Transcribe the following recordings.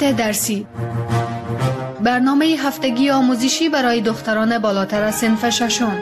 مطالعات درسی، برنامه هفتگی آموزشی برای دختران بالاتر از صنف ششم.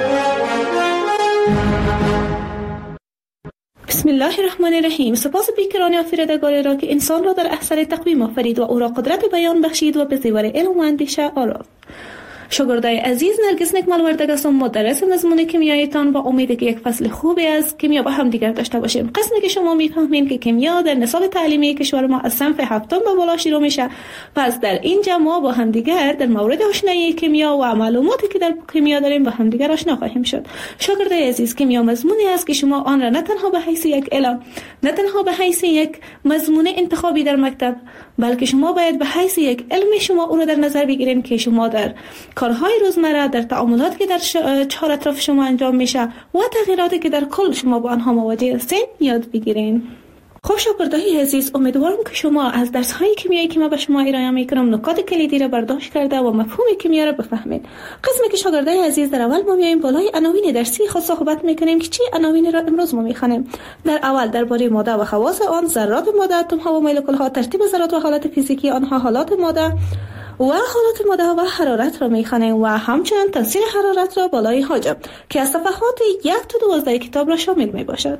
بسم الله الرحمن الرحیم. سپاس بیکران آفریدگار را که انسان را در احسن تقویم آفرید و او را قدرت بیان بخشید و به زیور علم و اندیشه آورد. شاگردای عزیز، نرگس نکمل وردگ هستم، مدرس مضمون کیمیایتان، با امید که یک فصل خوبی از کیمیا با هم دیگر داشته باشیم. قسمی که شما میفهمین که کیمیا در نصاب تعلیمی کشور ما از صنف هفتم به بالا شروع میشه، پس در اینجا ما با هم دیگر در مورد آشنایی کیمیا و معلوماتی که در کیمیا داریم با هم دیگر آشنا خواهیم شد. شاگردای عزیز، کیمیا مضمونی است که شما آن را نه تنها به حیث یک علم، نه تنها به حیث یک مضمون انتخابی در مکتب، بلکه شما باید به حیث یک علم شما اون را در نظر بگیرین که شما در کارهای روزمره، در تعاملاتی که در چهار اطراف شما انجام میشه و تغییراتی که در کل شما با آنها مواجه هستین یاد بگیرین. خب شاگردای عزیز، امیدوارم که شما از درس‌های کیمیایی که ما به شما ارائه میکنم نکات کلیدی را برداشت کرده و مفهوم کیمیا را بفهمید. قسمی که شاگردای عزیز در اول ما میایم بالای عناوین درسی خود صحبت میکنیم که چی عناوینی را امروز ما میخوانیم. در اول درباره ماده و خواص آن، ذرات ماده، اتم‌ها و مولکول‌ها، ترتیب ذرات و حالات فیزیکی آنها، حالات ماده و حالات ماده و حرارت را میخوانیم و همچنین تاثیر حرارت را بالای حاجب که از صفحات 1 تا 12 کتاب را شامل میباشد.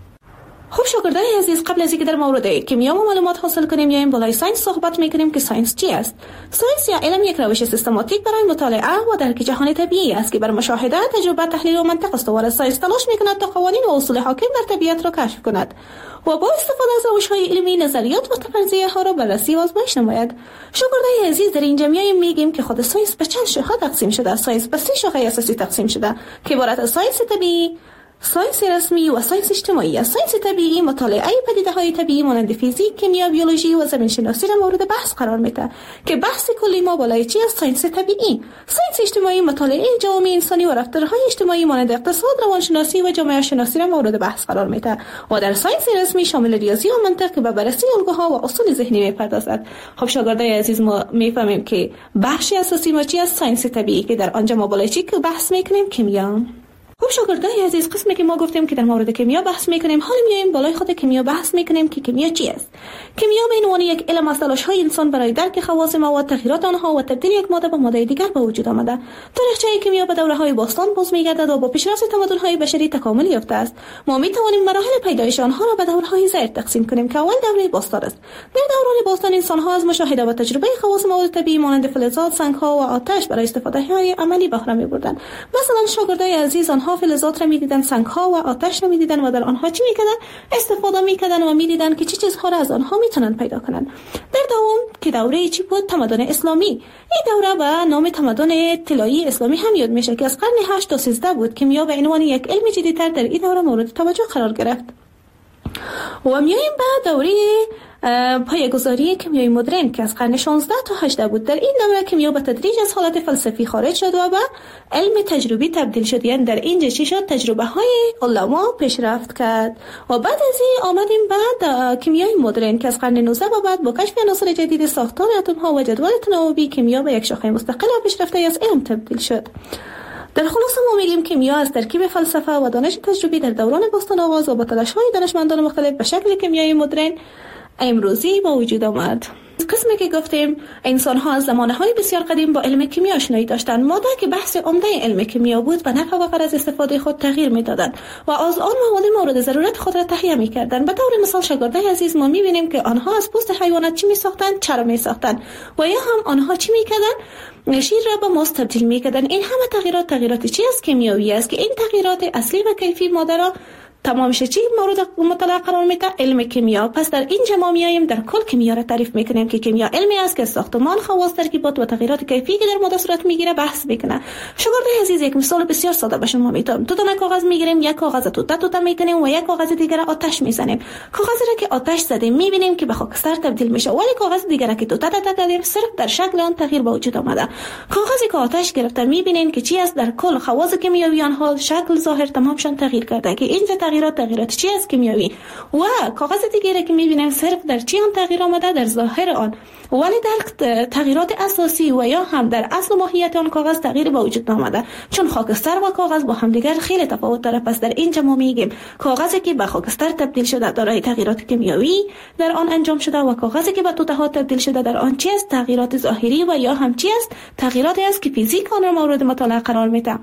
خب شاگردای عزیز، قبل از اینکه در مورد کیمیا و معلومات حاصل کنیم یا این بالای ساینس صحبت میکنیم که ساینس چی است؟ ساینس یا علم یک روش سیستماتیک برای مطالعه و درک جهان طبیعی است که بر مشاهده، تجربه، تحلیل و منطق استوار ساینس تلاش میکند تا قوانین و اصول حاکم در طبیعت را کشف کند و با استفاده از روش‌های علمی نظریات و فرضیه ها را بررسی و آزمایش نماید. شاگردای عزیز، در اینجا میگیم که خود ساینس به چند شاخه تقسیم شده. ساینس به 3 شاخه اساسی تقسیم شده که عبارت از ساینس طبیعی، ساینس رسمی و ساینس اجتماعی است. ساینس طبیعی مطالعه پدیده‌های طبیعی مانند فیزیک، کیمیا، بیولوژی و زمین شناسی را مورد بحث قرار میده که بحث کلی ما بالای چی است؟ ساینس طبیعی. ساینس اجتماعی مطالعه جوامع انسانی و رفتارهای اجتماعی مانند اقتصاد، روانشناسی و جامعه شناسی را مورد بحث قرار میده و در ساینس رسمی شامل ریاضی و منطق که به بررسی الگوها و اصول ذهنی میپردازد. خب شاگردای عزیز، ما میفهمیم که بخش اساسی ما چی است؟ ساینس طبیعی که در آنجا ما بالای چی که بحث میکنیم؟ کیمیا. خب شاگردای عزیز، قسمی که ما گفتیم که در مورد کیمیا بحث میکنیم، حالا میایم بالای خود کیمیا بحث میکنیم که کیمیا چی است. کیمیا به عنوان یک علم از تلاش‌های انسان برای درک خواص مواد، تغییرات آنها و تبدیل یک ماده به ماده دیگر به وجود آمده. تاریخچه کیمیا به دوره‌های باستان باز میگردد و با پیشرفت تمدن‌های بشری تکامل یافته است. ما میتوانیم مراحل پیدایش آنها را به دوره‌های زیر تقسیم کنیم که اول دوره باستان است. در دوران باستان انسان‌ها از مشاهده و تجربه خواص مواد طبیعی مانند فلزات، سنگ‌ها و آتش برای استفاده‌های عملی بهره می‌بردند. مثلا شاگردای عزیز، آنها فلزات را می‌دیدند، سنگ‌ها و آتش را می‌دیدند و در آنها چی می‌کردند؟ استفاده می‌کردند و می‌دیدند که چه چیزها را از آنها می‌تونند پیدا کنند. در دوم که دوره چی بود؟ تمدن اسلامی. این دوره به نام تمدن طلایی اسلامی هم یاد میشه که از قرن 8 تا 13 بود. کیمیا به عنوان یک علم جدیدتر در این دوره مورد توجه قرار گرفت. و میایم به دوره پایه‌گذاری کیمیای مدرن که از قرن 16 تا 18 بود. در این دوره کیمیا به تدریج از حالت فلسفی خارج شد و به علم تجربی تبدیل شد. یعنی در اینجا چی شد؟ تجربه های علما پیشرفت کرد و بعد از این آمدیم بعد کیمیای مدرن که از قرن 19 و بعد با کشف عناصر جدید، ساختار اتم ها و جدول تناوبی، کیمیا به یک شاخه مستقل و پیشرفته از علم تبدیل شد. در خلاصه ما میگیم کیمیا از ترکیب فلسفه و دانش تجربی در دوران باستان آغاز و با تلاش‌های دانشمندان مختلف به شکل کیمیای مدرن امروزی با وجود آمد. قسمی که گفتیم انسان‌ها از زمانه‌های بسیار قدیم با علم کیمیا آشنایی داشتند. ماده که بحث عمده علم کیمیا بود به نفع و غرض استفاده خود تغییر می‌دادند و از آن مواد مورد ضرورت خود را تهیه می‌کردند. به طور مثال شاگردای عزیز، ما می‌بینیم که آنها از پوست حیوانات چی می‌ساختند؟ چرم می‌ساختند و یا هم آنها چی می‌کردند؟ شیر را به ماست تبدیل می‌کردند. این همه تغییرات چی است؟ کیمیایی است که این تغییرات اصلی و کیفی ماده را تمام چی مورد مطالعه قرار میده؟ علم کیمیا. پس در اینجا ما میایم در کل کیمیا را تعریف میکنیم که کیمیا علمی است که ساختمان، خواص، ترکیبات و تغییرات کیفی که در ماده صورت میگیره بحث میکنه. شاگردای عزیز، یک مثال بسیار ساده به شما میگم. دو تا کاغذ میگیریم، یک کاغذ توته میکنیم و یک کاغذ دیگر آتش میزنیم. کاغذی را که آتش زدیم میبینیم که به خاکستر تبدیل میشه، ولی کاغذ دیگر را که توته کردیم صرف در شکل آن تغییر به وجود آمده. کاغذی که آتش گرفته میبینیم که چی است؟ در کل خواص کیمیایی آنها شکل، ظاهر تمامشان تغییر کرده که اینجا تغییرات چی است کیمیایی و کاغذ دیگری که می‌بینیم صرف در چی آن تغییر آمده در ظاهر آن، ولی در تغییرات اساسی و یا هم در اصل ماهیت آن کاغذ تغییر به وجود آمده. چون خاکستر و کاغذ با هم دیگر خیلی تفاوت داره، پس در اینجا ما میگیم کاغذی که به خاکستر تبدیل شده دارای تغییرات کیمیایی در آن انجام شده و کاغذی که به توته ها تبدیل شده در آن چی است؟ تغییرات ظاهری و یا هم چی است؟ تغییراتی است که فیزیک آن را مورد مطالعه قرار میده.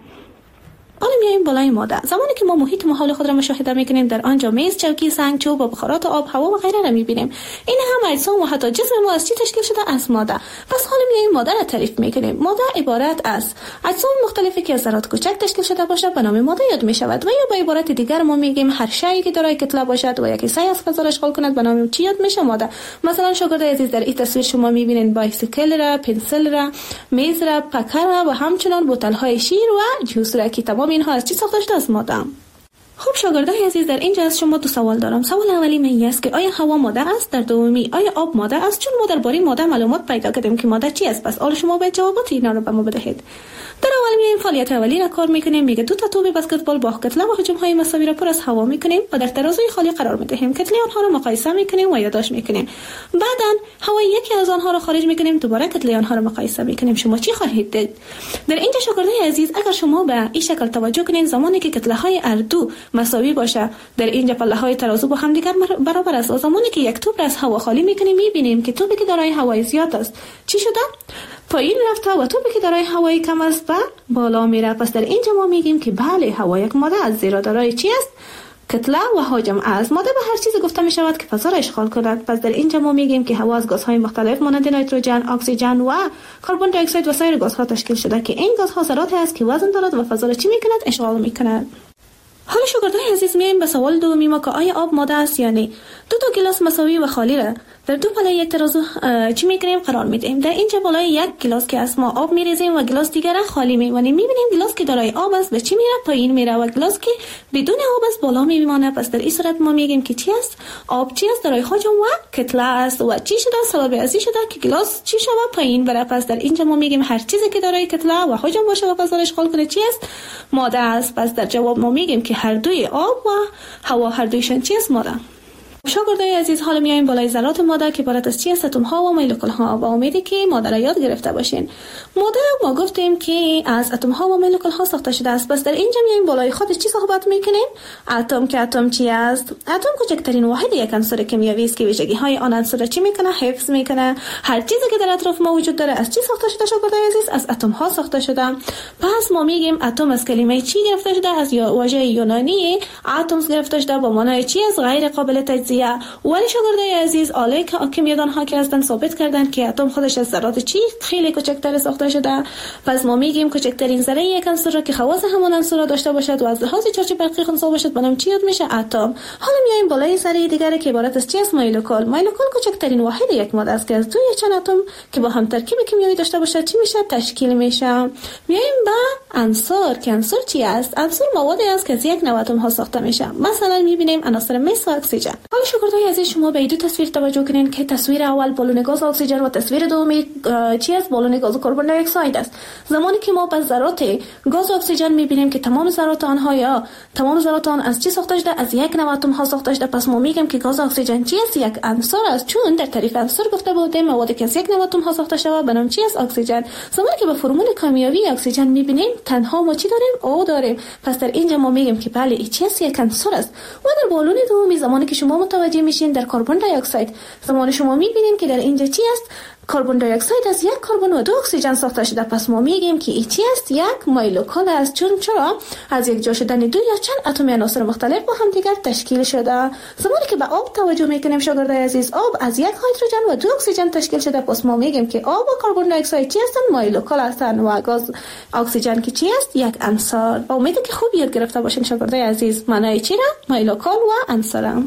حالا میایم بالای ماده. زمانی که ما محیط ماحول خود را مشاهده میکنیم، در آنجا میز، چوکی، سنگ، چوب و بخارات آب، هوا و غیره را میبینیم. این هم اجسام و حتی جسم ما از چی تشکیل شده؟ از ماده. پس حالا میایم ماده را تعریف میکنیم. ماده عبارت از اجسام مختلفی که از ذرات کوچک تشکیل شده باشه به نام ماده یاد میشود و یا به عبارت دیگر ما میگیم هر شیئی که دارای کتله باشد و یکی سعی از فضا را اشغال کند به نام چی یاد میشه؟ ماده. مثلا شاگردای عزیز در این تصویر شما میبینید بایسیکل را، پنسل را، میز را، پکر را و همچنین بوتل های شیر و جوس را که تمام اینها از چی ساخته شده؟ از ماده. خب شاگردای عزیز در اینجا از شما دو سوال دارم. سوال اولی من است که آیا هوا ماده است؟ در دومی آیا آب ماده است؟ چون ما درباره ماده معلومات پیدا کردیم که ماده چی است، پس حالا شما باید جوابات اینا رو به ما بدهید. در اول میایم فعالیت اولی را کار میکنیم. میگه دو تا توپ بسکتبال با کتله و حجم های مساوی را پر از هوا میکنیم و در ترازوی خالی قرار میدهیم. کتله آنها را مقایسه میکنیم و یادداشت میکنیم. بعداً هوای یکی از آنها را خارج میکنیم، دوباره کتله آنها را مقایسه میکنیم. شما چی خواهید دید؟ در اینجا شاگردای عزیز اگر شما به این شکل توجه کنید، زمانی که کتله های هر دو مساوی باشه، در اینجا پله های ترازو با هم دیگر برابر است. و زمانی که یک توپ را از هوا خالی میکنیم، میبینیم که توپی که دارای هوای زیاد است چی شده؟ پایین رفته و توپی که دارای هوای کم است به بالا میره. پس در اینجا ما میگیم که بله هوا یک ماده است، زیرا دارای چی است؟ کتله و حجم است. ماده به هر چیزی گفته می شود که فضا را اشغال کند. پس در اینجا ما میگیم که هوا از گازهای مختلف مانند نیتروژن، اکسیژن و کربن دی اکساید و سایر گازها تشکیل شده که این گازها ذراتی است که وزن دارد و فضا را چی میکند؟ اشغال میکند. حالا شاگردای عزیز میایم به سوال دومی ما که آیا آب ماده است یا نه. دو تا گلاس مساوی و خالی را در دو پله یک ترازو چی میکنیم؟ قرار میدیم. در اینجا بالای یک گلاس که از ما آب میریزیم و گلاس دیگر را خالی میمانیم. میبینیم گلاس که دارای آب است به چی میره؟ پایین میره و گلاس که بدون آب است بالا میمانه. پس در این صورت ما میگیم که چی است؟ آب چی است؟ دارای حجم و کتله است. و چی شده؟ سبب ازی شده که گلاس چی شده؟ پایین بره. پس در اینجا ما میگیم هر چیزی که دارای کتله و حجم باشه و فضا را اشغال کنه چی است؟ ماده است. پس در جواب ما میگیم که هر دوی آب و هوا هر دویشون چی است؟ ماده. شاگردای عزیز حالا میایم بالای ذرات ماده که عبارت از چی است؟ اتم ها و مولکول ها. با امیدی که ماده را یاد گرفته باشین. ماده ما گفتیم که از اتم ها و مولکول ها ساخته شده است. پس در اینجا میایم بالای خودش چی صحبت میکنیم؟ اتم. که اتم چی است؟ اتم کوچکترین واحد یک عنصر کیمیایی است که ویژگی های آن عنصر چی میکنه؟ حفظ میکنه. هر چیزی که در اطراف ما وجود داره از چی ساخته شده شاگردای عزیز؟ از اتم ها ساخته شده. پس ما میگیم اتم از کلمه چی گرفته شده؟ از واژه یونانی اتمز گرفته شده با معنای چی است؟ غیر قابل تجزیه. ولی شاگردای عزیز آله کیمیادان ها که هستن ثابت کردن که اتم خودش از ذرات چی خیلی کوچکتر ساخته شده. پس ما میگیم کوچکترین ذره یک عنصر را که خواص همان عنصر را داشته باشد و از لحاظ چارچوب برقی خنثی باشد به نام چی یاد میشه؟ اتم. حالا میایم بالای ذره دیگری که عبارت از چی است؟ مولکول. مولکول کوچکترین واحد یک ماده است که از دوی چند اتم که با هم ترکیب کیمیایی داشته باشد چی میشه؟ تشکیل میشه. میایم به عنصر که عنصر چی است؟ عنصر موادی است که از یک نوع اتم ها ساخته میشه. مثلا میبینیم عناصر مس و اکسیژن. حالا شاگردای عزیز شما به دو تصویر توجه کنین که تصویر اول بالون گاز اکسیژن و تصویر دومی چی است؟ بالون گاز کربن دی اکساید است. زمانی که ما به ذرات گاز اکسیژن میبینیم که تمام ذرات آنها یا تمام ذرات آن از چی ساخته شده؟ از یک نوع اتم ها ساخته شده. پس ما میگیم که گاز اکسیژن چی است؟ یک عنصر است. چون در تعریف عنصر گفته بودیم موادی که از یک نوع اتم ها ساخته شده به نام چی است؟ اکسیژن. زمانی که به فرمول کیمیایی اکسیژن میبینیم تنها ما چی داریم؟ او داریم. پس در اینجا ما میگیم که بله این چی است؟ یک عنصر است. و در بالون دومی زمانی که شما متوجه میشین در کربن دی اکساید زمان شما میبینیم که در اینجا چی است؟ کربن دی اکساید از یک کربن و دو اکسیژن ساخته شده. پس ما میگیم که این چی است؟ یک مولکول است. چرا؟ از یک جا شدن دو یا چند اتم عناصر مختلف با هم دیگر تشکیل شده. زمانی که به آب توجه میکنیم شاگردای عزیز آب از یک هیدروژن و دو اکسیژن تشکیل شده. پس ما میگیم که آب و کربن دی اکساید چی هستند؟ مولکول هستند و گاز اکسیژن که چی است؟ یک عنصر. امیدم که خوب یاد گرفته باشین شاگردای عزیز معنای چی را؟ مولکول و عنصر.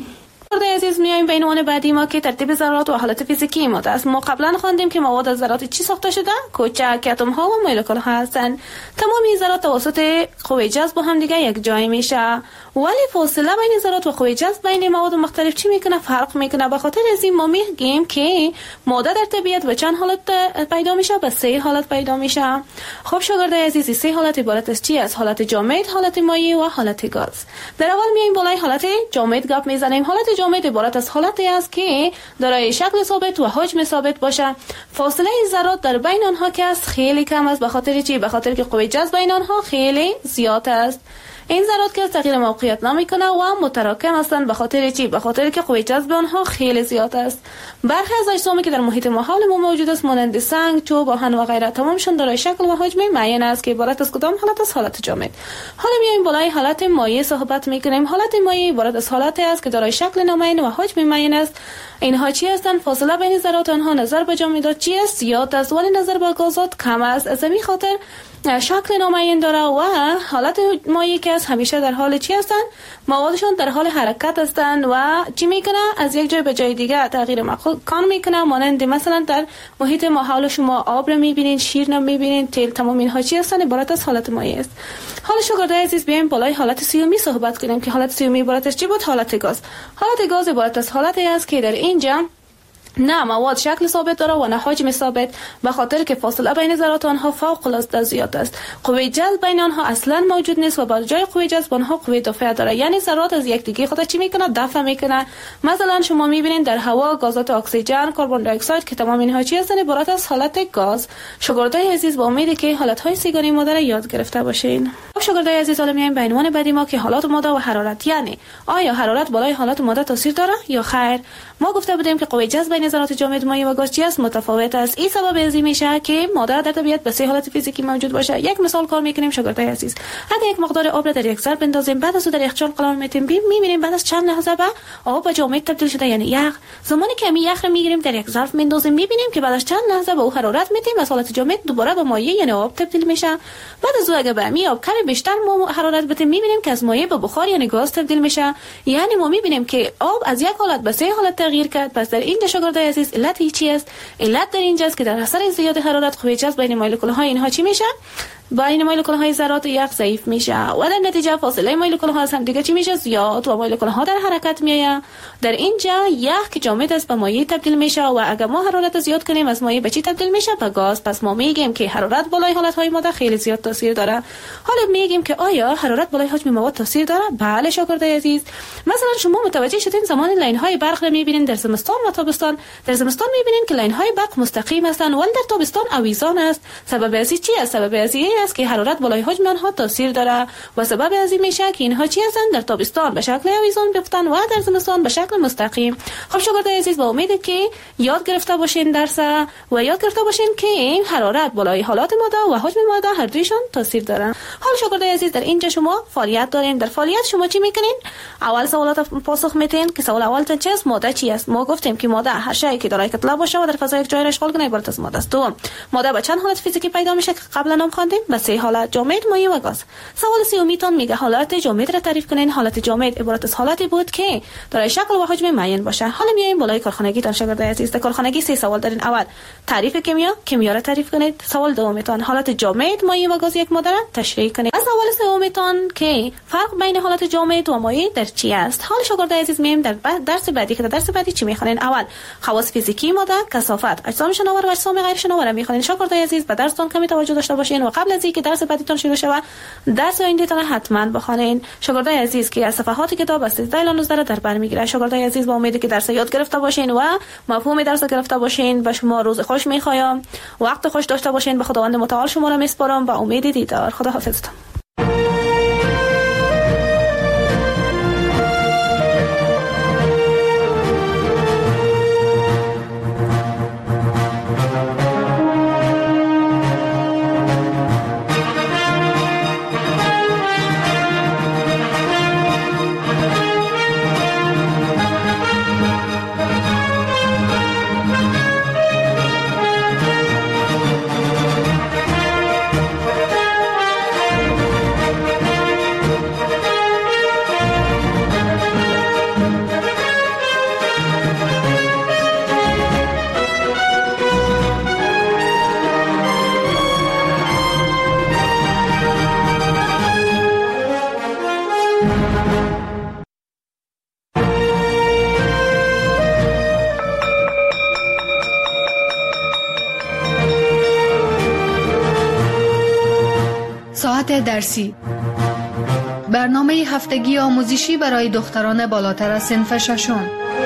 عزیز میایم به عنوان بعدی ما که ترتیب ذرات و حالت فیزیکی ماده است. ما قبلا خواندیم که مواد از ذرات چی ساخته شده؟ کوچک اتم ها و مولکول ها هستند. تمام این ذرات توسط قوه جذب با هم دیگه یک جای میشه. ولی فاصله بین ذرات و قوه جذب بین مواد مختلف چی میکنه؟ فرق میکنه. به خاطر از این ما میگیم که ماده در طبیعت به چند حالت پیدا میشه؟ به 3 حالت پیدا میشه. خب شاگردای عزیز، 3 حالت عبارت از چی است؟ حالت جامد، حالت مایع و حالت گاز. در اول میایم بالای حالت جامد گپ میزنیم. حالت جامد عبارت از حالتی است که دارای شکل ثابت و حجم ثابت باشه. فاصله ذرات در بین آنها که است خیلی کم است. به خاطر چی؟ به خاطر که قوه جذب بین آنها خیلی زیاد است. این ذرات که تغییر موقعیت نمیکنه و متراکم هستند. به خاطر چی؟ به خاطر که قوه جذب آنها خیلی زیاد است. برخی از اجسامی که در محیط ما حول ما موجود است مانند سنگ، چوب، آهن و غیره تمامشون دارای شکل و حجم معین است که عبارت از کدام حالت است؟ حالت جامد. حالا میایم بالای حالت مایع صحبت میکنیم. حالت مایع عبارت از حالتی است که دارای شکل نامعین و حجم معین است. اینها چی هستند؟ فاصله بین ذرات آنها نظر به جامدات چی است؟ زیاد است، ولی نظر به گازات کم است. از همین خاطر شکل نامعین داره و حالت مایع که است همیشه در حال چی هستند؟ موادشون در حال حرکت هستند و چی میکنه؟ از یک جای به جای دیگه تغییر مکان میکنه. مانند مثلا در محیط ما حول شما آب رو میبینین، شیر رو میبینین، تیل، تمام اینها چی هستند؟ عبارت از حالت مایع است. حالا شاگردای عزیز بیایم بالای حالت سیومی صحبت کنیم که حالت سیومی عبارت از چی بود؟ حالت گاز. حالت گاز عبارت از حالتی است که در اینجا نه مواد شکل ثابت داره و نه حجم ثابت، به خاطر که فاصله بین ذرات آنها فوق العاده زیاد است. قوه جذب بین آنها اصلا موجود نیست و با جای قوه جذب آنها قوه دافعه داره. یعنی ذرات از یکدیگه خود چی میکنه؟ دفع میکنه. مثلا شما میبینید در هوا گازات اکسیژن، کربن دی اکساید که تمام اینها چی هستند؟ عبارت از حالت گاز. شاگردای عزیز با امیدی که حالت‌های سیگاری ماده یاد گرفته باشین. شاگردای عزیز حالا میایم به عنوان بعدی ما که حالات ماده و حرارت. یعنی آیا حرارت بالای حالات ماده تاثیر داره یا خیر؟ ما گفته بودیم که قوه جذب بین ذرات جامد، مایع و گاز چی است؟ متفاوت است. این سبب از این میشه که ماده در طبیعت به 3 حالت فیزیکی موجود باشه. یک مثال کار میکنیم شاگردای عزیز. اگه یک مقدار آب را در یک ظرف بندازیم، بعد از اون در یخچال قرار میدیم، میبینیم بعد از چند لحظه به آب و جامد تبدیل شده، یعنی یخ. زمانی که می یخ را میگیریم در یک ظرف میندازیم، میبینیم که بعد از چند لحظه به او حرارت میدیم، از حالت جامد دوباره به مایع یعنی آب تبدیل میشه. بعد از اون اگه به می آب کمی بیشتر حرارت بدیم، میبینیم که از مایع به بخار یعنی گاز تبدیل میشه. یعنی ما میبینیم که آب از یک حالت به 3 حالت تغییر کرد. پس در این شاگردای عزیز علت چی است؟ علت در اینجا است که در اثر زیاد حرارت قوه جذب بین مولکول ها اینها چی میشه؟ بین مولکول های ذرات یخ ضعیف میشه و در نتیجه فاصله مولکول ها از هم دیگه چی میشه؟ زیاد و مولکول ها در حرکت میآید. در اینجا یخ که جامد است به مایع تبدیل میشه و اگر ما حرارت زیاد کنیم از مایع به چی تبدیل میشه؟ به گاز. پس ما میگیم که حرارت بالای حالت های ماده خیلی زیاد تاثیر داره. حالا میگیم که آیا حرارت بالای حجم مواد تاثیر داره؟ بله شاگردای عزیز. مثلا شما متوجه شدین زمان لاین های برق رو میبینین در زمستان و تابستان. در زمستان میبینین که لاین های برق مستقیم هستند ولی در تابستان آویزان است. سبب از چی است؟ سبب از این است که حرارت بالای حجم آنها تاثیر داره و سبب از این میشه که اینها چی هستند؟ در تابستان به شکل آویزان بیفتن و در زمستان به شکل مستقیم. خب شاگردای عزیز با امید که یاد گرفته باشین درس و یاد گرفته باشین که این حرارت بالای حالات ماده و حجم ماده هر دویشون تاثیر دارن. حال شاگردای عزیز در اینجا شما فعالیت دارین. در فعالیت شما چی میکنین؟ اول سوالات پاسخ میدین که سوال اولتون چی است؟ ماده چی است؟ ما گفتیم که ماده هر شیء که دارای کتله باشه و در فضا یک جای را اشغال کنه عبارت از ماده است. دوم، ماده به چند حالت فیزیکی پیدا میشه که قبلا هم خواندیم؟ به 3 حالت: جامد، مایع و گاز. سوال سومیتون میگه حالت جامد را تعریف کنین. حالت جامد عبارت از حالتی بود که دارای شکل و حجم معین باشه. حالا میایم بالای کارخانگیتون شاگردای عزیز. در کارخانگی 3 سوال دارین. اول تعریف کیمیا را تعریف کنید. سوال دومیتون حالت جامد، مایع و گاز یک ماده را تشریح کنید. از سوال سومیتون که فرق بین حالت جامد و مایع در چی است. حال شاگردای عزیز میایم در درس بعدی که در درس بعدی چی میخوانین؟ اول خواص فیزیکی ماده، کثافت، اجسام شناور و اجسام غیر شناور میخوانین. شاگردای عزیز به درستون کمی توجه داشته باشین و قبل از اینکه درس بعدیتون شروع شود درس آیندهتون حتما بخونین. شاگردای عزیز که از صفحات کتاب از 13 الی 19 در بر میگیره. شاگردای عزیز با امید که درس یاد گرفته باشین و مفهوم درس گرفته باشین. به شما روز خوش میخوایم، وقت خوش داشته باشین. به خداوند متعال شما را میسپارم با امید دیدار. خدا حافظتون. ساعت درسی. برنامه هفتگی آموزشی برای دختران بالاتر از صنف ششم.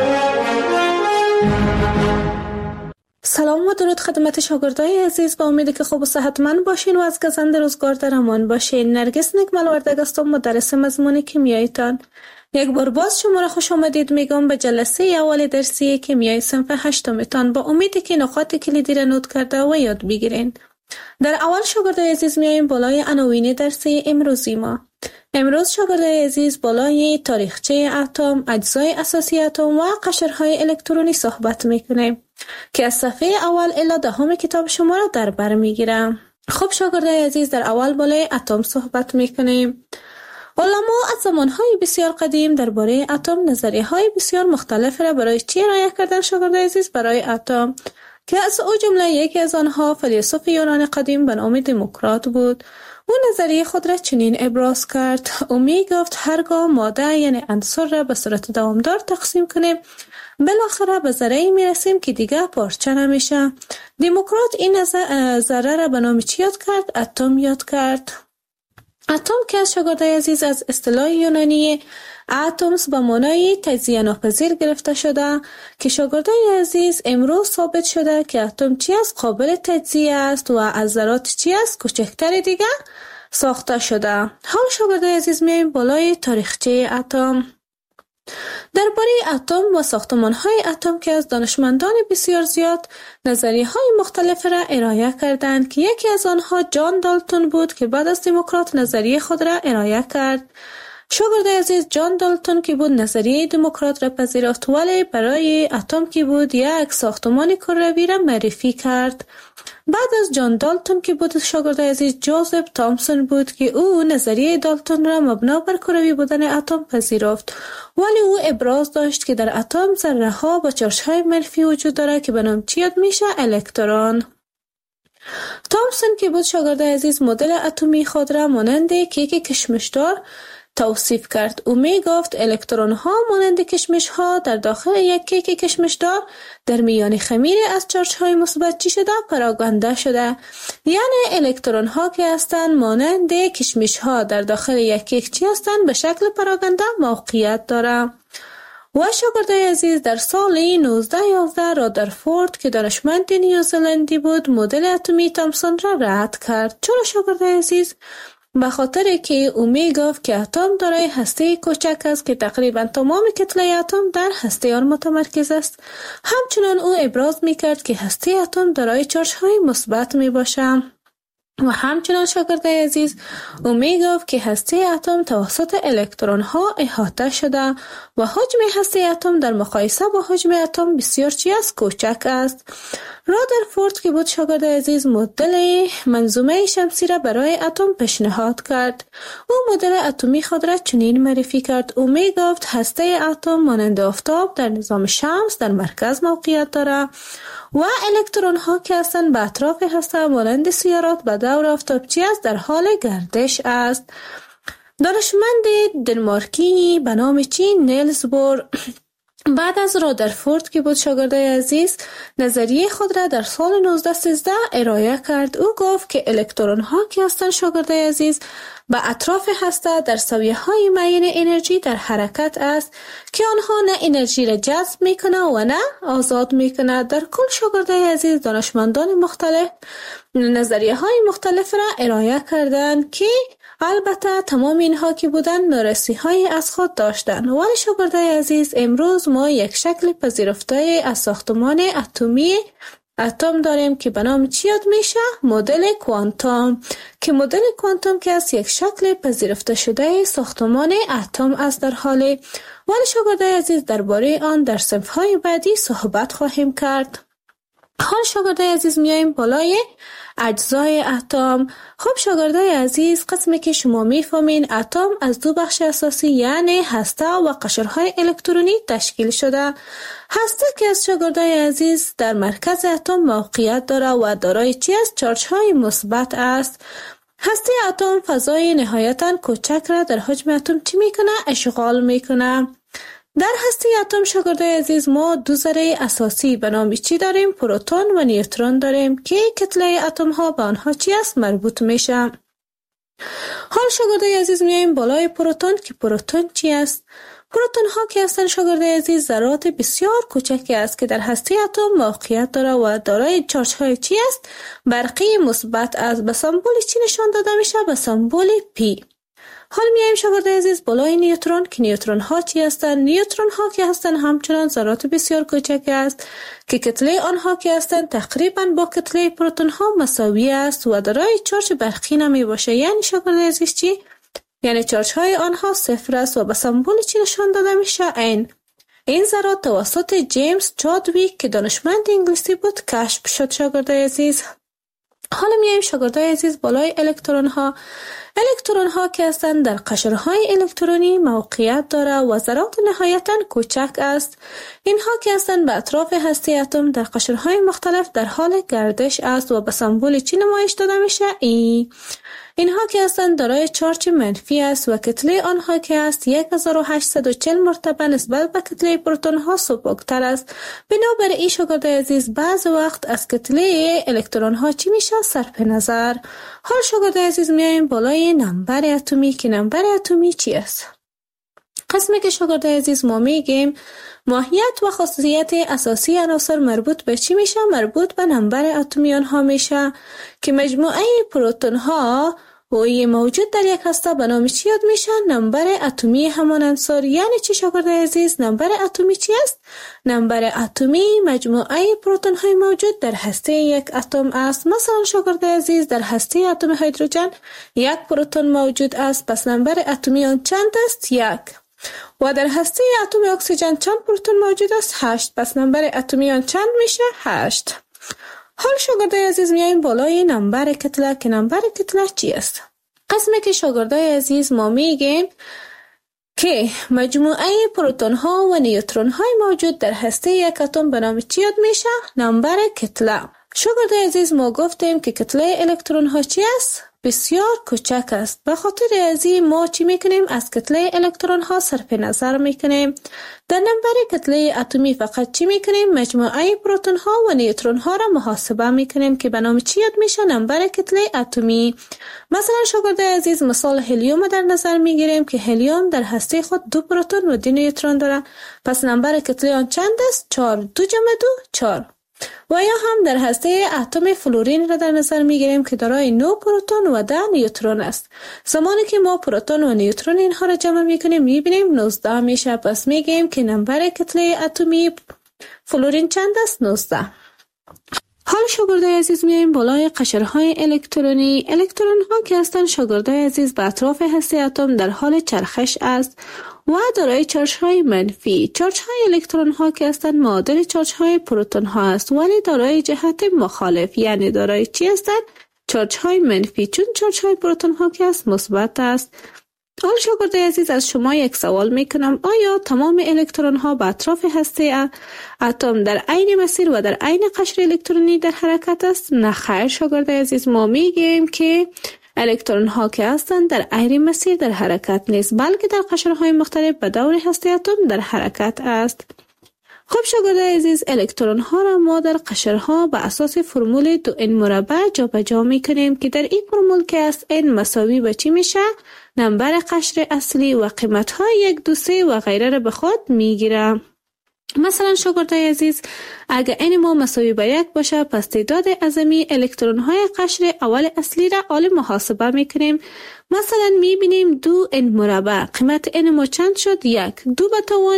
سلام و درود خدمت شاگردای عزیز، با امید که خوب و صحتمند باشین و از گزند روزگار در امان باشین. نرگس نکمل وردگ هستم، مدرس مضمون کیمیایتان. یک بار باز شما را خوش آمدید میگم به جلسه اول درسی کیمیای صنف هشتمتان، با امیدی که نکات کلیدی را نوت کرده و یاد بگیرین. در اول شاگردای عزیز میایم بالای عناوین درسی امروزی ما. امروز شاگردای عزیز بالای تاریخچه اتم، اجزای اساسی اتم و قشرهای الکترونی صحبت میکنیم که از صفحه اول الی 10 کتاب شما را در بر میگیرم. خب شاگردای عزیز، در اول بالای اتم صحبت میکنیم. علما از زمانهای بسیار قدیم درباره اتم نظریه‌های بسیار مختلف را برای چی ارائه کردن شاگردای عزیز؟ برای اتم، که از او جمله یکی از آنها فیلسوف یونان قدیم به نام دموکرات بود. او نظریه خود را چنین ابراز کرد: او می گفت هرگاه ماده یعنی عنصر را به صورت دوامدار تقسیم کنیم، بالاخره به ذره‌ای می رسیم که دیگه پارچه نمیشه. دموکرات این ذره را به نام چی یاد کرد؟ اتم یاد کرد. اتم که از شاگردای عزیز از اصطلاح یونانی اتمز به معنای تجزیه ناپذیر گرفته شده، که شاگردای عزیز امروز ثابت شده که اتم چی است؟ قابل تجزیه است و از ذرات چی است؟ کوچکتر دیگه ساخته شده. حال شاگردای عزیز میایم بالای تاریخچه اتم. درباره اتم و ساختمان‌های اتم که از دانشمندان بسیار زیاد نظریه‌های مختلف را ارائه کردند، که یکی از آنها جان دالتون بود که بعد از دموکرات نظریه خود را ارائه کرد. شاگرد عزیز، جان دالتون که بود نظریه دموکرات را پذیرفت، ولی برای اتم که بود یک ساختمان کروی را معرفی کرد. بعد از جان دالتون که بود شاگرد عزیز، جوزف تامسون بود که او نظریه دالتون را مبنا بر کروی بودن اتم پذیرفت، ولی او ابراز داشت که در اتم ذره ها با چارج‌های منفی وجود داره که به نام چی یاد میشه؟ الکترون. تامسون که بود شاگرد عزیز، مدل اتمی خود را مانند کیک کشمشدار توصیف کرد. او می گفت الکترون ها مانند کشمش ها در داخل یک کیک کشمشدار در میان خمیر از چارج های مثبت چی شده؟ پراگنده شده. یعنی الکترون ها که هستند مانند کشمش ها در داخل یک کیک چی هستند؟ به شکل پراگنده موقعیت داره. و شاگردای عزیز، در سال 1911 رادرفورد که دانشمند نیوزلندی بود مدل اتمی تامسون را رد کرد. چرا شاگردای عزیز؟ به خاطر که او می گفت که اتم دارای هسته کوچک است که تقریبا تمام کتله اتم در هسته آن متمرکز است. همچنان او ابراز می کرد که هسته اتم دارای چارج‌های مثبت می باشد. و همچنان شاگردای عزیز، او می گفت که هسته اتم توسط الکترون ها احاطه شده و حجم هسته اتم در مقایسه با حجم اتم بسیار چی است؟ کوچک است. رادرفورد که بود شاگرد عزیز مدل منظومه شمسی را برای اتم پیشنهاد کرد. او مدل اتمی خود را چنین معرفی کرد: او می گفت هسته اتم مانند آفتاب در نظام شمس در مرکز موقعیت دارد و الکترون ها که هستند به اطراف هسته مانند سیارات به دور آفتاب چی است؟ در حال گردش است. دانشمند دنمارکی به نام چی؟ نیلز بور بعد از رادرفورد که بود شاگردای عزیز نظریه خود را در سال 1913 ارائه کرد. او گفت که الکترون ها که هستند شاگردای عزیز به اطراف هسته در سویه های معین انرژی در حرکت است که آنها نه انرژی را جذب میکنه و نه آزاد میکنه. در کل شاگردای عزیز دانشمندان مختلف نظریه های مختلف را ارائه کردند که البته تمام اینها که بودن نارسی های از خود داشتند. ولی شاگردای عزیز، امروز ما یک شکل پذیرفته از ساختمان اتمی اتم داریم که به نام چی یاد میشه؟ مدل کوانتوم، که مدل کوانتوم که از یک شکل پذیرفته شده ساختمان اتم است در حالی. ولی شاگردای عزیز درباره آن در صنف‌های بعدی صحبت خواهیم کرد. حال شاگردای عزیز میایم بالای اجزای اتم. خب شاگردای عزیز، قسمی که شما میفهمین اتم از دو بخش اساسی یعنی هسته و قشرهای الکترونی تشکیل شده. هسته که از شاگردای عزیز در مرکز اتم موقعیت داره و دارای چی است؟ چارج‌های مثبت است. هسته اتم فضای نهایتاً کوچک را در حجم اتم چی میکنه؟ اشغال میکنه. در هسته اتم شاگردای عزیز ما دو ذره اساسی به نام چی داریم؟ پروتون و نیوترون داریم که کتله اتم ها به آنها چی است؟ مربوط میشه. حال شاگردای عزیز میایم بالای پروتون که پروتون چی است؟ پروتون ها که هستند شاگردای عزیز ذرات بسیار کوچکی است که در هسته اتم موقعیت داره و دارای چارج های چی است؟ برقی مثبت است. به سمبل چی نشان داده میشه؟ به سمبل پی. حال میایم شاگردای عزیز بالای نیوترون که نیوترون ها چی هستند؟ نیوترون ها که هستند همچنان ذرات بسیار کوچک است که کتله آنها که هستند تقریبا با کتله پروتون ها مساوی است و دارای چارج برقی نمی باشه. یعنی شاگردای عزیز چی؟ یعنی چارج های آنها صفر است و به سمبل چی نشان داده میشه؟ این ذرات توسط جیمز چادویک که دانشمند انگلیسی بود کشف شد شاگردای عزیز. حالا میایم شاگردای عزیز بالای الکترون ها. الکترون ها که هستند در قشرهای الکترونی موقعیت داره و ذرات نهایتاً کوچک است. اینها که هستند به اطراف هسته اتم در قشرهای مختلف در حال گردش است و به سمبل چی نمایش داده میشه؟ اینها که هستند دارای چارج منفی است و کتله آنها که است 1840 مرتبه نسبت به کتله پروتون ها سبکتر است. بنابراین شاگردای عزیز بعض وقت از کتله الکترون ها چی میشه؟ صرف نظر. حال شاگردای عزیز میایم بالای نمبر اتمی که نمبر اتمی چی است؟ قسمی که شاگردای عزیز ما میگیم ماهیت و خاصیت اساسی عناصر مربوط به چی میشه؟ مربوط به نمبر اتمی آنها میشه که مجموعه پروتون ها و موجود در یک هسته به نام چی یاد میشه؟ نمبر اتمی همان عنصر. یعنی چی شاگردای عزیز؟ نمبر اتمی چی است؟ نمبر اتمی مجموعه پروتون های موجود در هسته یک اتم است. مثلا شاگردای عزیز در هسته اتم هیدروژن یک پروتون موجود است، پس نمبر اتمی آن چند است؟ 1. و در هسته اتم اکسیژن چند پروتون موجود است؟ 8. پس نمبر اتمی آن چند میشه؟ 8. حال شاگردای عزیز میایم بالای نمبر کتله که نمبر کتله چی است؟ قسمی که شاگردای عزیز ما میگیم که مجموعه پروتون ها و نیوترون های موجود در هسته یک اتم به نام چی یاد میشه؟ نمبر کتله. شاگردای عزیز ما گفتیم که کتله الکترون ها چی است؟ بسیار کوچک است. به خاطر ازی ما چی میکنیم؟ از کتله الکترون ها صرف نظر میکنیم. در نمبر کتله اتمی فقط چی میکنیم؟ مجموعه پروتون ها و نیوترون ها را محاسبه میکنیم که به نام چی یاد میشه؟ نمبر کتله اتمی. مثلا شاگردای عزیز مثال هلیوم در نظر میگیریم که هلیوم در هسته خود 2 پروتون و 2 نیوترون داره. پس نمبر کتله آن چند است؟ 4. 2 جمع 2 4. و یا هم در هسته اتم فلورین را در نظر میگیریم که دارای 9 پروتون و 10 نیوترون است. زمانی که ما پروتون و نیوترون اینها را جمع میکنیم میبینیم 19 میشه. پس میگیم که نمبر کتله اتمی فلورین چند است؟ 19. حال شاگردای عزیز میایم بالای قشرهای الکترونی. الکترون ها که هستند شاگردای عزیز به اطراف هسته اتم در حال چرخش است و دارای چارج های منفی. چارج های الکترون ها که هستند معادل چارج های پروتون ها است ولی دارای جهت مخالف. یعنی دارای چی هستند؟ چارج های منفی، چون چارج های پروتون ها که است مثبت است. حال شاگردای عزیز از شما یک سوال میکنم، آیا تمام الکترون ها به اطراف هسته اتم در عین مسیر و در عین قشر الکترونی در حرکت است؟ نه خیر شاگردای عزیز، ما میگیم که الکترون ها که هستند در عین مسیر در حرکت نیست، بلکه در قشرهای مختلف به دور هسته اتم در حرکت است. خب شاگردای عزیز، الکترون ها را ما در قشرها به اساس فرمول 2n مربع جابجا میکنیم که در این فرمول که است n مساوی به چی میشه؟ نمبر قشر اصلی و قیمت های 1 2 3 و غیره را به خود میگیره. مثلا شاگردای عزیز، اگر n ما مساوی به 1 باشه، پس تعداد اعظمی الکترون های قشر اول اصلی را حال محاسبه میکنیم. مثلا میبینیم 2n مربع قیمت n ما چند شد؟ 1. 2 به توان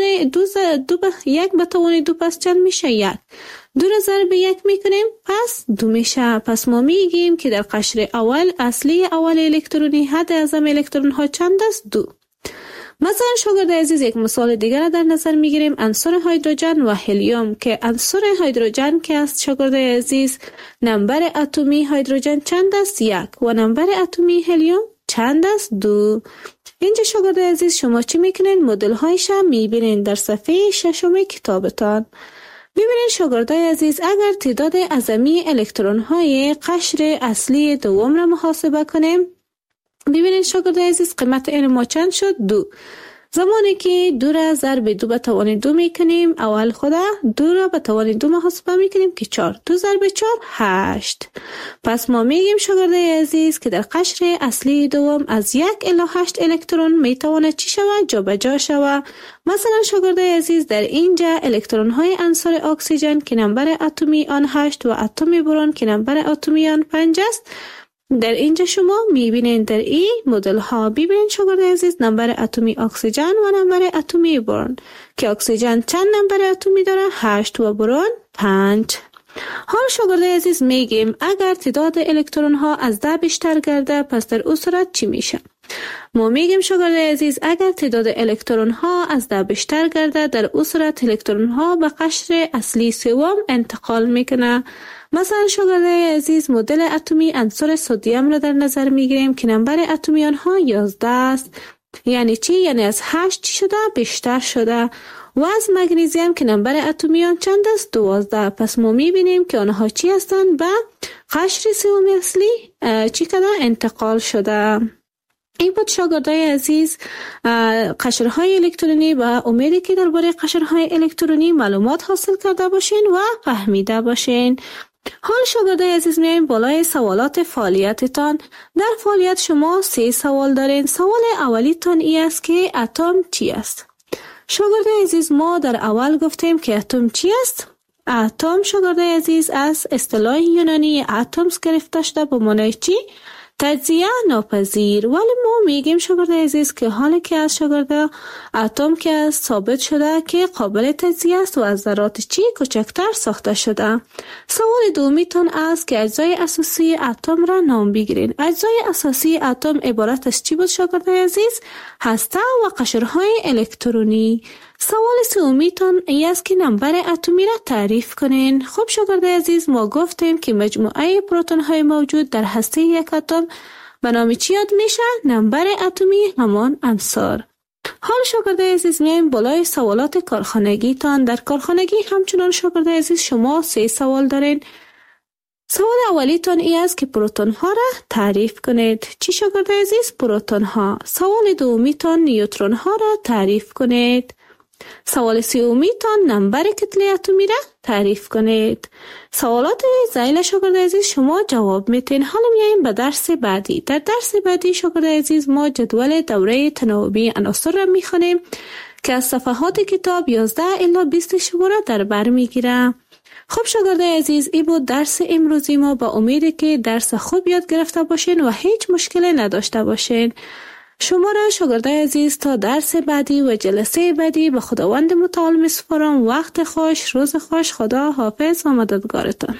1 به توان 2 پس چند میشه؟ 1. 2 را ضرب 1 میکنیم پس 2 میشه. پس ما میگیم که در قشر اول اصلی اول الکترونی حد اعظم الکترون ها چند است؟ 2. مثلا شاگردای عزیز یک مثال دیگر را در نظر میگیریم، عنصر هیدروژن و هلیوم که عنصر هیدروژن که است شاگردای عزیز نمبر اتمی هیدروژن چند است؟ 1 و نمبر اتمی هلیوم چند است؟ 2. اینجا شاگردای عزیز شما چی میکنین؟ مدل هایش میبینین در صفحه 6 کتابتان. ببینید شاگردای عزیز، اگر تعداد اعظمی الکترون های قشر اصلی دوم را محاسبه کنیم، ببینید شاگردای عزیز قیمت n ما چند شد؟ 2. زمانی که 2 را ضرب 2 به توان 2 میکنیم، اول خدا 2 را به توان 2 محاسبه میکنیم که 4. 2 ضرب 4 8. پس ما میگیم شاگرده عزیز که در قشر اصلی دوم از 1 الی 8 الکترون میتواند چی شود؟ جا به جا شود. مثلا شاگرده عزیز در اینجا الکترون های عنصر اکسیژن که نمبر اتمی آن 8 و اتم برون که نمبر اتمی آن 5 است، در اینجا شما میبینید در این مدل ها ببینید شاگرد عزیز نمبر اتمی اکسیژن و نمبر اتمی برون که اکسیژن چند نمبر اتمی داره؟ 8 و برون 5. حال شاگرد عزیز میگیم اگر تعداد الکترون ها از 10 بیشتر گرده پس در اون صورت چی میشه؟ ما میگیم شاگرد عزیز اگر تعداد الکترون ها از 10 بیشتر گرده در اون صورت الکترون ها به قشر اصلی سوم انتقال میکنه. مثلا شاگرد عزیز مدل اتمی عنصر سدیم را در نظر میگیریم که نمبر اتمی آنها 11 است. یعنی چی؟ یعنی از 8 شده بیشتر شده. و از مگنیزیم که نمبر اتمی آن چند است؟ 12. پس ما میبینیم که آنها چی هستند؟ به قشر سوم اصلی چی کده؟ انتقال شده. این بود شاگردای عزیز قشرهای الکترونی و امیدی که درباره قشرهای الکترونی معلومات حاصل کرده باشین و فهمیده باشین. حال شاگردای عزیز میایم بالای سوالات فعالیتتان. در فعالیت شما 3 سوال دارین. سوال اولیتان ای است که اتم چی است؟ شاگردای عزیز ما در اول گفتیم که اتم چی است؟ اتم شاگردای عزیز از اصطلاح یونانی اتمز گرفته شده به معنی چی؟ تجزیه ناپذیر. ولی ما میگیم شاگرد عزیز که حالی که از شاگرد اتم که از ثابت شده که قابل تجزیه است و از ذرات چی کوچکتر ساخته شده. سوال دومیتون است که اجزای اساسی اتم را نام بگیرین. اجزای اساسی اتم عبارت از چی بود شاگرد عزیز؟ هسته و قشرهای الکترونی. سوال سومیتون ای است که نمبر اتمی را تعریف کنین. خب شاگرد عزیز ما گفتیم که مجموعه پروتون های موجود در هسته یک اتم به نام چی یاد میشه؟ نمبر اتمی همان عنصر. حال شاگرد عزیز میایم بالای سوالات کارخانگی تان. در کارخانگی همچنان شاگرد عزیز شما 3 سوال دارین. سوال اولیتان ای است که پروتون ها را تعریف کنید. چی شاگرد عزیز؟ پروتون ها. سوال دومیتان نیوترون ها را تعریف کنید. سوال سومیتان نمبر کتله اتمی را تعریف کنید. سوالات زایل شاگرد عزیز شما جواب میتین. حالا میایم به درس بعدی. در درس بعدی شاگرد عزیز ما جدول دوره تناوبی عناصر را میخونیم که از صفحات کتاب 11 الی 20 شما را در بر میگیره. خب شاگرد عزیز این بود درس امروزی ما. با امیدی که درس خوب یاد گرفته باشین و هیچ مشکلی نداشته باشین. شما را شاگردای عزیز تا درس بعدی و جلسه بعدی به خداوند متعال میسپارم. وقت خوش، روز خوش. خدا حافظ و مددگارتان.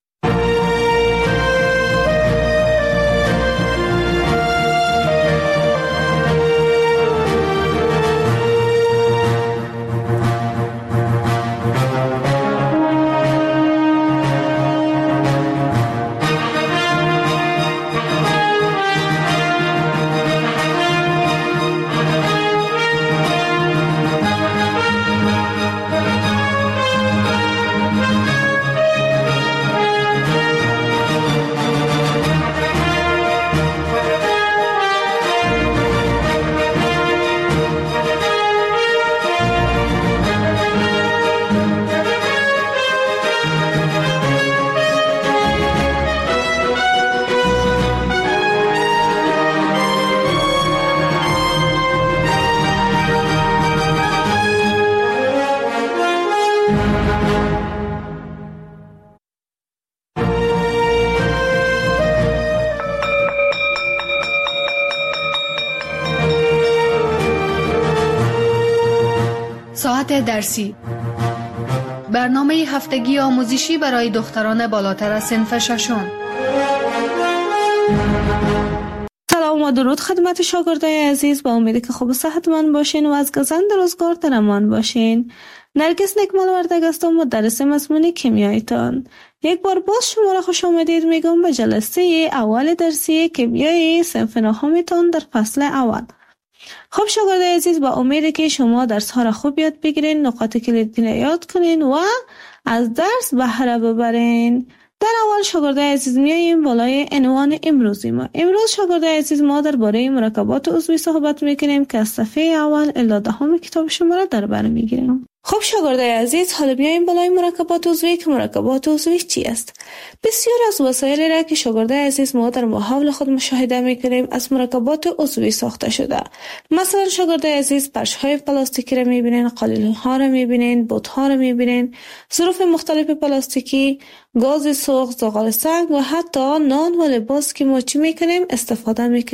ساعت درسی، برنامه هفتگی آموزشی برای دختران بالاتر از صنف ششم. سلام و درود خدمت شاگردای عزیز. با امیدی که خوب و صحتمند باشین و از گزند روزگار در امان باشین. نرگس نکمال وردگ هستم، مدرس مضمون کیمیایتان. یک بار باز شما را خوش آمدید میگم به جلسه اول درسی کیمیای صنف نهمتان در فصل اول. خب شاگردای عزیز با امیدی که شما درس ها را خوب یاد بگیرین، نقاط کلیدی را یاد کنین و از درس بهره ببرین. در اول شاگرده عزیز میاییم بالای عنوان امروزی ما. امروز شاگرده عزیز ما درباره مرکبات عضوی صحبت میکنیم که از صفحه اول الی 10 کتاب شما را در بر میگیریم. خب شاگرده عزیز، حالا بیاییم بالای مرکبات عضوی که مرکبات عضوی چی است؟ بسیار از وسایلی را که شاگرده عزیز ما در ماحول خود مشاهده میکنیم از مرکبات عضوی ساخته شده. مثلا شاگرده عزیز فرش‌های پلاستیکی را میبینین، قالین‌ها را میبینین، بوت‌ها را میبینین، ظروف مختلف پلاستیکی، گاز سوخت، زغال سنگ و حتی نان و لباس که ما چی میکنیم استفاده میکنیم.